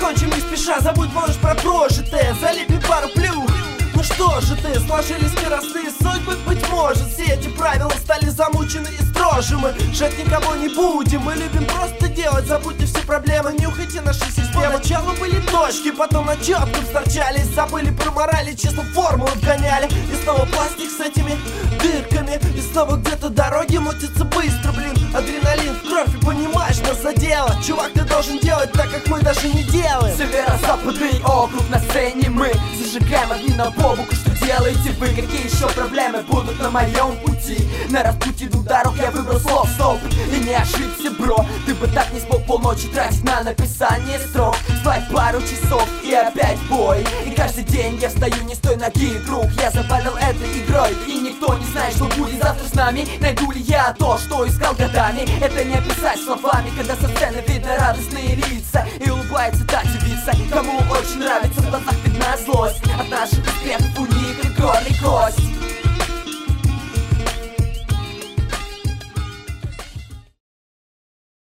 закончим не спеша. Забудь, можешь про прожитое, залепи пару плюх. Ну что же ты, сложились скоростные судьбы, быть может. Все эти правила стали замучены и строже. Мы жать никого не будем, мы любим просто делать. Забудьте все проблемы, нюхайте наши системы. Поначалу были точки, потом на четком сторчались. Забыли про морали, честно формулы вгоняли. И снова пластик с этими дырками. И снова где-то дороги мутятся быстро, блин. Адреналин в кровь, и понимаешь, нас задело. Чувак, ты должен делать так, как мы даже не делаем. Северо-западный округ, на сцене мы зажигаем огни на побуку. Что делаете вы? Какие еще проблемы будут на моем пути? На распутье двух дорог я выбрал слов стоп. И не ошибся, бро. Ты бы так не смог полночи тратить на написание строк. Спать пару часов и опять бой. И каждый день я встаю не с той ноги, друг. Я заболел этой игрой, и никто не знает, что будет завтра с нами. Найду ли я то, что искал годами? Это не описать словами, когда со сцены видно радостные лица и улыбается та девица, кому очень нравится, в глазах видна злость от наших успехов. У них горный кость.